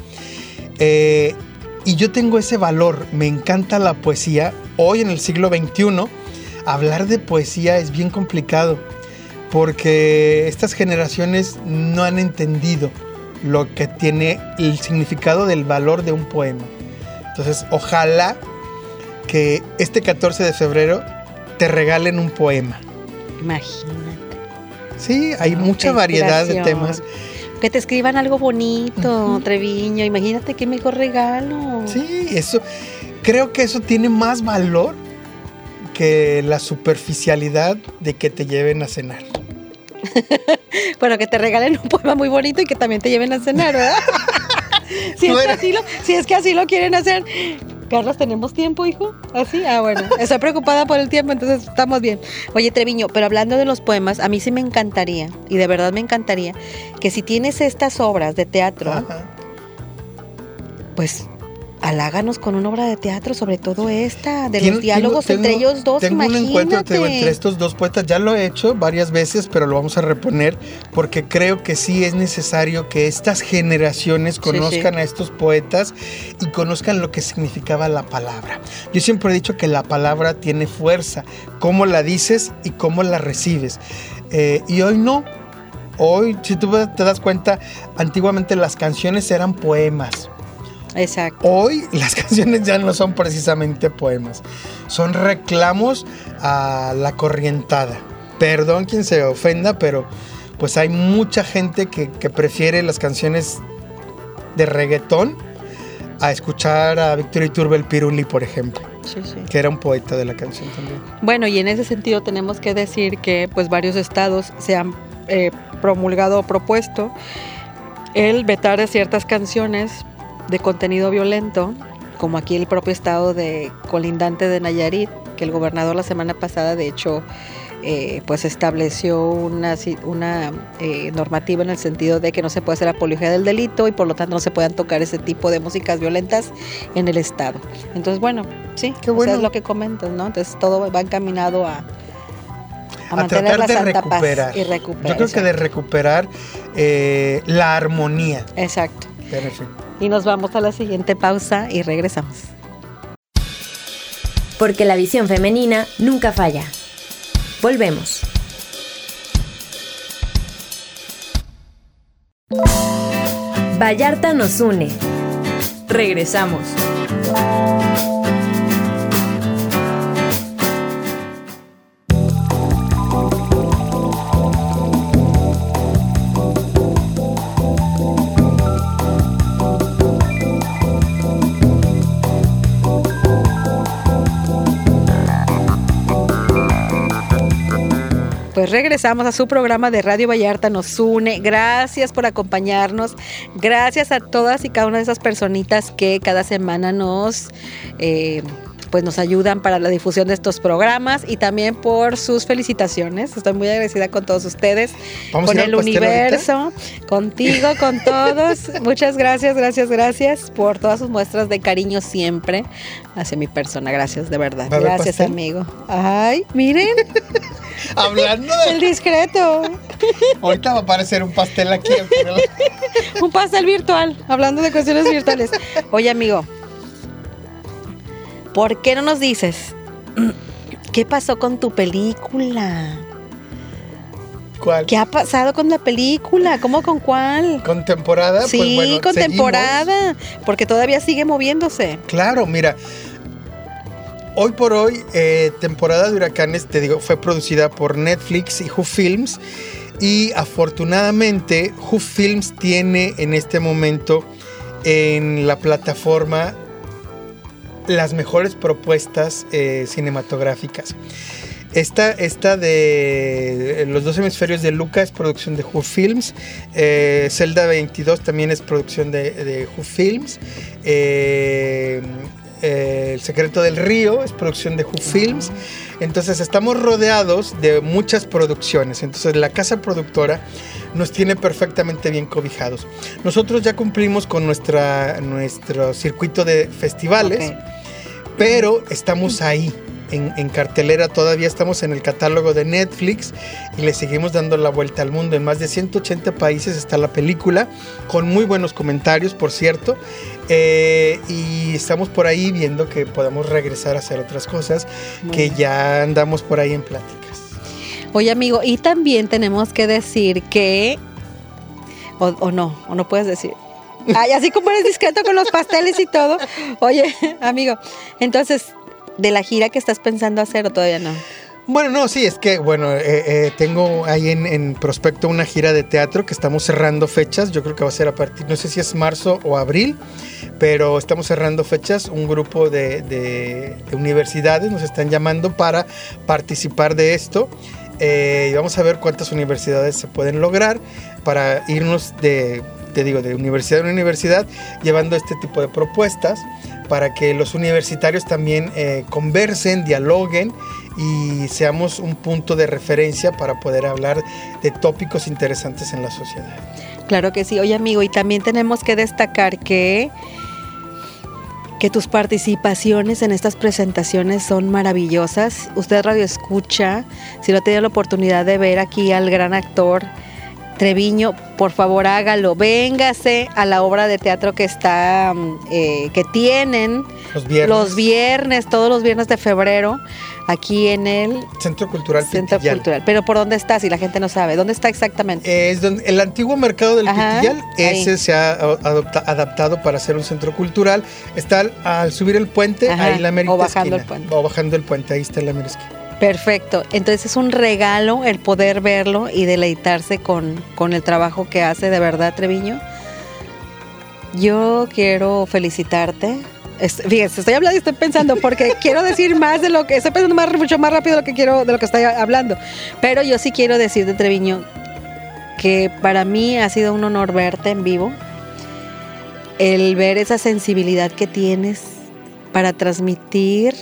S4: Y yo tengo ese valor, me encanta la poesía. Hoy en el siglo XXI, hablar de poesía es bien complicado, porque estas generaciones no han entendido lo que tiene el significado del valor de un poema. Entonces, ojalá que este 14 de febrero te regalen un poema.
S3: Imagínate.
S4: Sí, hay mucha variedad de temas.
S3: Que te escriban algo bonito, Treviño. Imagínate qué mejor regalo.
S4: Sí, creo que eso tiene más valor que la superficialidad de que te lleven a cenar.
S3: Bueno, que te regalen un poema muy bonito y que también te lleven a cenar, ¿verdad? Si es que así lo quieren hacer. Carlos, ¿tenemos tiempo, hijo? ¿Así? Bueno, estoy preocupada por el tiempo, entonces estamos bien. Oye, Treviño, pero hablando de los poemas, a mí sí me encantaría, y de verdad me encantaría, que si tienes estas obras de teatro, pues haláganos con una obra de teatro, sobre todo esta, de los diálogos entre ellos dos,
S4: tengo
S3: imagínate.
S4: Un encuentro entre estos dos poetas, ya lo he hecho varias veces, pero lo vamos a reponer, porque creo que sí es necesario que estas generaciones conozcan a estos poetas y conozcan lo que significaba la palabra. Yo siempre he dicho que la palabra tiene fuerza, cómo la dices y cómo la recibes. Y hoy no. Hoy, si tú te das cuenta, antiguamente las canciones eran poemas.
S3: Exacto.
S4: Hoy las canciones ya no son precisamente poemas, son reclamos a la corrientada. Perdón quien se ofenda, pero pues hay mucha gente que prefiere las canciones de reggaetón a escuchar a Víctor Iturbe el Piruli, por ejemplo, que era un poeta de la canción también.
S3: Bueno, y en ese sentido tenemos que decir que pues varios estados se han promulgado o propuesto el vetar ciertas canciones de contenido violento, como aquí el propio estado colindante de Nayarit, que el gobernador la semana pasada de hecho pues estableció una normativa en el sentido de que no se puede hacer apología del delito y por lo tanto no se puedan tocar ese tipo de músicas violentas en el estado. Entonces bueno, sí, qué bueno. O sea, es lo que comentas, ¿no? Entonces todo va encaminado a mantener la santa paz y recuperar.
S4: Yo creo que de recuperar la armonía.
S3: Exacto. Y nos vamos a la siguiente pausa y regresamos.
S1: Porque la visión femenina nunca falla. Volvemos. Vallarta nos une.
S2: Regresamos.
S3: Pues regresamos a su programa de Radio Vallarta nos une. Gracias por acompañarnos. Gracias a todas y cada una de esas personitas que cada semana nos ayudan para la difusión de estos programas y también por sus felicitaciones. Estoy muy agradecida con todos ustedes, con el universo, ahorita, contigo, con todos. Muchas gracias por todas sus muestras de cariño siempre hacia mi persona. Gracias, de verdad. Gracias, pastel, amigo. Ay, miren.
S4: Hablando de...
S3: El discreto.
S4: Ahorita va a aparecer un pastel aquí. Pero...
S3: un pastel virtual, hablando de cuestiones virtuales. Oye, amigo, ¿por qué no nos dices qué pasó con tu película?
S4: ¿Cuál?
S3: ¿Qué ha pasado con la película? ¿Cómo con cuál?
S4: ¿Con temporada?
S3: Sí,
S4: pues bueno,
S3: con
S4: seguimos.
S3: Temporada, porque todavía sigue moviéndose.
S4: Claro, mira, hoy por hoy, Temporada de Huracanes, te digo, fue producida por Netflix y Who Films. Y afortunadamente Who Films tiene en este momento en la plataforma las mejores propuestas cinematográficas. Esta de Los dos hemisferios de Luca es producción de Who Films. Zelda 22 también es producción de Who Films. El secreto del río es producción de Who Films. Entonces estamos rodeados de muchas producciones. Entonces la casa productora nos tiene perfectamente bien cobijados. Nosotros ya cumplimos con nuestro circuito de festivales, pero estamos ahí. En cartelera, todavía estamos en el catálogo de Netflix y le seguimos dando la vuelta al mundo. En más de 180 países está la película, con muy buenos comentarios, por cierto, y estamos por ahí viendo que podamos regresar a hacer otras cosas, que ya andamos por ahí en pláticas.
S3: Oye, amigo, y también tenemos que decir que, o no puedes decir. Ay, así como eres discreto con los pasteles y todo. Oye, amigo, entonces, ¿de la gira que estás pensando hacer o todavía no?
S4: Bueno, no, sí, es que, tengo ahí en prospecto una gira de teatro que estamos cerrando fechas. Yo creo que va a ser a partir, no sé si es marzo o abril, pero estamos cerrando fechas. Un grupo de universidades nos están llamando para participar de esto. Y vamos a ver cuántas universidades se pueden lograr para irnos de universidad en universidad, llevando este tipo de propuestas para que los universitarios también conversen, dialoguen y seamos un punto de referencia para poder hablar de tópicos interesantes en la sociedad.
S3: Claro que sí. Oye, amigo, y también tenemos que destacar que tus participaciones en estas presentaciones son maravillosas. Usted radio escucha, si no ha tenido la oportunidad de ver aquí al gran actor Treviño, por favor hágalo, véngase a la obra de teatro que está, que tienen los viernes, todos los viernes de febrero, aquí en el
S4: Centro Cultural
S3: Centro
S4: Pitillal.
S3: Cultural. Pero ¿por dónde está? Si la gente no sabe, ¿dónde está exactamente?
S4: Es donde, el antiguo mercado del Pitillal, ese se ha adaptado para ser un centro cultural. Está al subir el puente, ahí la mera esquina. O bajando el puente, ahí está la mera esquina.
S3: Perfecto, entonces es un regalo el poder verlo y deleitarse con el trabajo que hace, de verdad, Treviño. Yo quiero felicitarte. Fíjense, estoy hablando y estoy pensando porque quiero decir más de lo que estoy pensando, mucho más rápido de lo que estoy hablando. Pero yo sí quiero decirte, Treviño, que para mí ha sido un honor verte en vivo, el ver esa sensibilidad que tienes para transmitir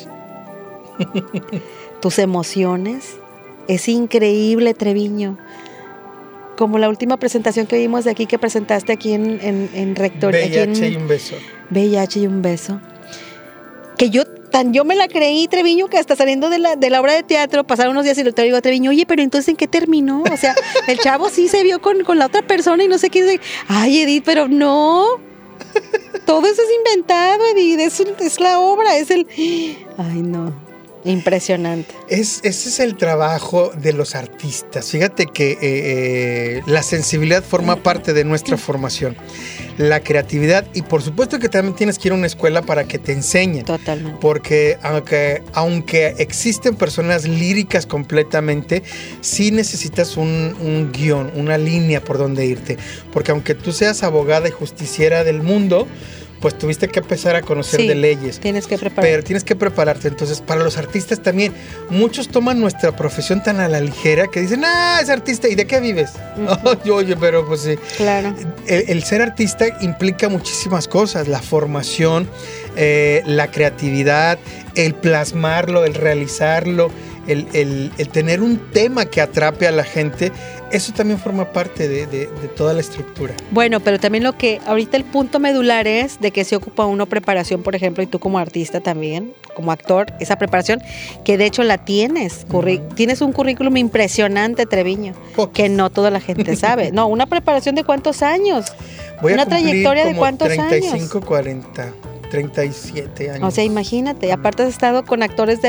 S3: tus emociones. Es increíble, Treviño. Como la última presentación que vimos de aquí, que presentaste aquí en Rectoría.
S4: VIH y un beso.
S3: VIH y un beso. Que yo me la creí, Treviño, que hasta saliendo de la obra de teatro, pasaron unos días y te digo, Treviño, oye, pero entonces ¿en qué terminó? O sea, el chavo sí se vio con la otra persona y no sé qué. Ay, Edith, pero no. Todo eso es inventado, Edith. Es la obra, es el... Ay, no. Impresionante.
S4: Ese es el trabajo de los artistas. Fíjate que la sensibilidad forma parte de nuestra formación, la creatividad, y por supuesto que también tienes que ir a una escuela para que te enseñen.
S3: Totalmente.
S4: Porque aunque existen personas líricas completamente, sí necesitas un guión, una línea por donde irte. Porque aunque tú seas abogada y justiciera del mundo, pues tuviste que empezar a conocer de leyes.
S3: Tienes que prepararte.
S4: Pero tienes que prepararte. Entonces, para los artistas también, muchos toman nuestra profesión tan a la ligera que dicen, es artista, ¿y de qué vives? Oye, pero pues sí.
S3: Claro.
S4: El ser artista implica muchísimas cosas, la formación, la creatividad, el plasmarlo, el realizarlo, el tener un tema que atrape a la gente. Eso también forma parte de toda la estructura.
S3: Bueno, pero también lo que ahorita el punto medular es de que se ocupa uno preparación, por ejemplo, y tú como artista también, como actor, esa preparación, que de hecho la tienes. Tienes un currículum impresionante, Treviño, que no toda la gente sabe. No, una preparación de ¿cuántos años? Una trayectoria de ¿cuántos
S4: 35,
S3: años?
S4: 40, 37 años.
S3: O sea, imagínate, aparte has estado con actores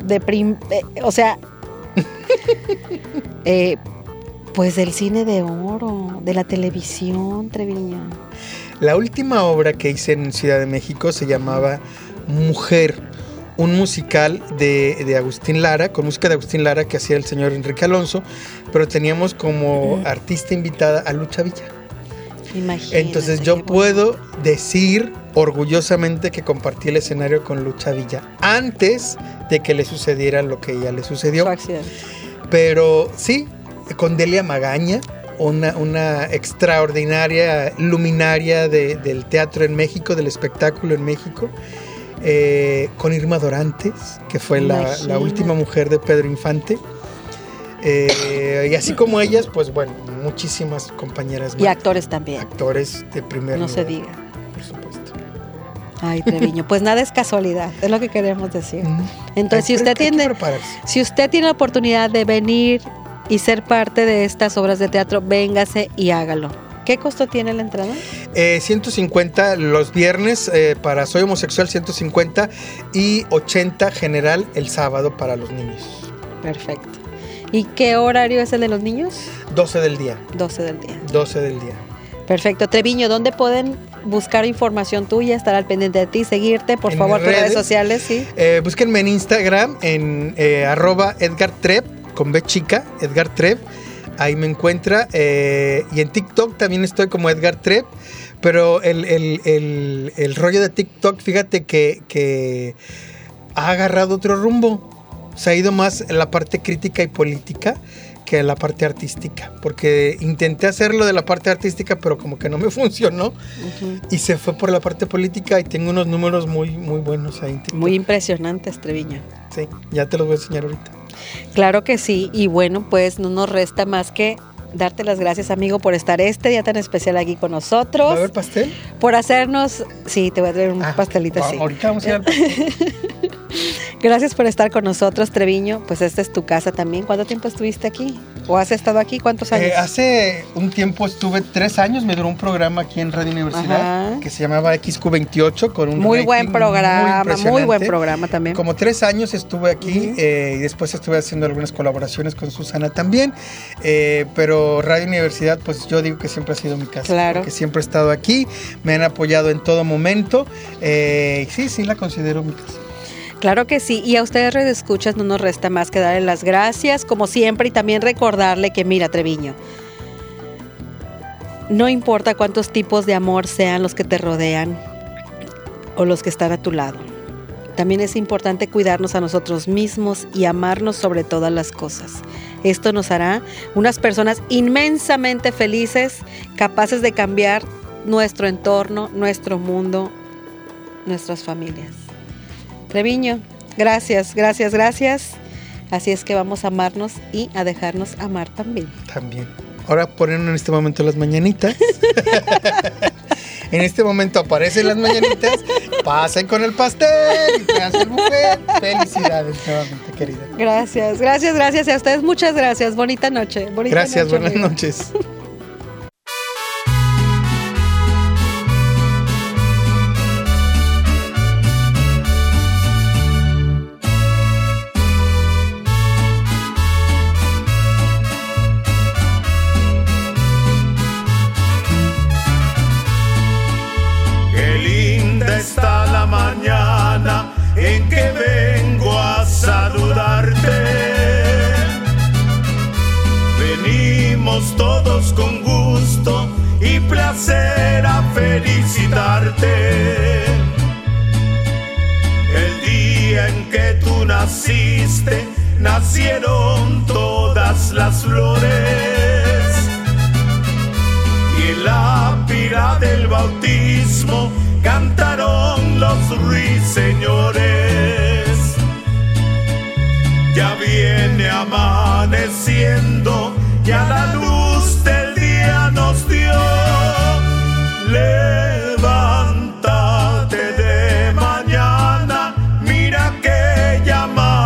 S3: pues del cine de oro, de la televisión, Treviño.
S4: La última obra que hice en Ciudad de México se llamaba Mujer, un musical de Agustín Lara, con música de Agustín Lara que hacía el señor Enrique Alonso, pero teníamos como artista invitada a Lucha Villa.
S3: Imagínate.
S4: Entonces yo puedo decir orgullosamente que compartí el escenario con Lucha Villa antes de que le sucediera lo que ella le sucedió.
S3: Su accidente.
S4: Pero sí, con Delia Magaña, una extraordinaria luminaria del teatro en México, del espectáculo en México, con Irma Dorantes, que fue la última mujer de Pedro Infante. Y así como ellas, pues bueno, muchísimas compañeras más.
S3: Y actores también.
S4: Actores de primer
S3: No
S4: nivel,
S3: se diga.
S4: por supuesto.
S3: Ay, Treviño, pues nada es casualidad, es lo que queremos decir. Entonces, si usted tiene la oportunidad de venir y ser parte de estas obras de teatro, véngase y hágalo. ¿Qué costo tiene la entrada?
S4: 150 los viernes para Soy Homosexual, 150 y 80 general el sábado para los niños.
S3: Perfecto. ¿Y qué horario es el de los niños?
S4: 12 del día.
S3: 12 del día.
S4: 12 del día.
S3: Perfecto. Treviño, ¿dónde pueden buscar información tuya, estar al pendiente de ti, seguirte? Por
S4: en
S3: favor, tus redes sociales, sí.
S4: Búsquenme en Instagram en @EdgarTrep, con B chica, Edgar Trep. Ahí me encuentra. Y en TikTok también estoy como Edgar Trep. Pero el rollo de TikTok, fíjate que ha agarrado otro rumbo. Se ha ido más en la parte crítica y política que en la parte artística. Porque intenté hacerlo de la parte artística, pero como que no me funcionó. Uh-huh. Y se fue por la parte política y tengo unos números muy, muy buenos ahí en TikTok.
S3: Muy impresionantes, Treviño.
S4: Sí, ya te los voy a enseñar ahorita.
S3: Claro que sí. Y bueno, pues no nos resta más que darte las gracias, amigo, por estar este día tan especial aquí con nosotros.
S4: ¿Va a haber pastel?
S3: Por hacernos... Sí, te voy a traer un pastelito así.
S4: Ahorita vamos a ir al pastel.
S3: Gracias por estar con nosotros, Treviño. Pues esta es tu casa también. ¿Cuánto tiempo estuviste aquí? ¿O has estado aquí? ¿Cuántos años?
S4: Hace un tiempo estuve 3 años. Me duró un programa aquí en Radio Universidad. Ajá. Que se llamaba XQ28 con un
S3: muy buen programa, muy buen programa también.
S4: Como 3 años estuve aquí. Y después estuve haciendo algunas colaboraciones con Susana también. Pero Radio Universidad, pues yo digo que siempre ha sido mi casa.
S3: Claro.
S4: Porque siempre he estado aquí. Me han apoyado en todo momento. Sí, la considero mi casa.
S3: Claro que sí, y a ustedes redescuchas no nos resta más que darle las gracias, como siempre, y también recordarle que mira, Treviño, no importa cuántos tipos de amor sean los que te rodean o los que están a tu lado, también es importante cuidarnos a nosotros mismos y amarnos sobre todas las cosas. Esto nos hará unas personas inmensamente felices, capaces de cambiar nuestro entorno, nuestro mundo, nuestras familias. Treviño, gracias. Así es que vamos a amarnos y a dejarnos amar también.
S4: También. Ahora ponen en este momento las mañanitas. En este momento aparecen las mañanitas. Pasen con el pastel y te hacen el buffet. Felicidades nuevamente, querida.
S3: Gracias. Y a ustedes muchas gracias. Bonita noche.
S4: Buenas noches.
S5: Está la mañana en que vengo a saludarte. Venimos todos con gusto y placer a felicitarte. El día en que tú naciste, nacieron todas las flores. Y en la pira del bautismo cantaron los ruiseñores. Ya viene amaneciendo, ya la luz del día nos dio. Levántate de mañana, mira que ya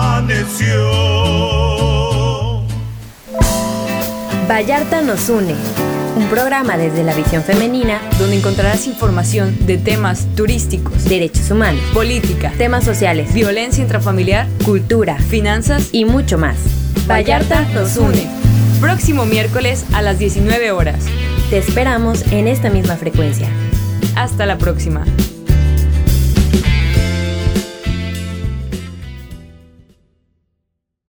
S5: amaneció.
S1: Vallarta nos une. Un programa desde la visión femenina
S2: donde encontrarás información de temas turísticos,
S1: derechos humanos,
S2: política,
S1: temas sociales,
S2: violencia intrafamiliar,
S1: cultura,
S2: finanzas
S1: y mucho más.
S2: Vallarta nos une. Próximo miércoles a las 19 horas.
S1: Te esperamos en esta misma frecuencia.
S2: Hasta la próxima.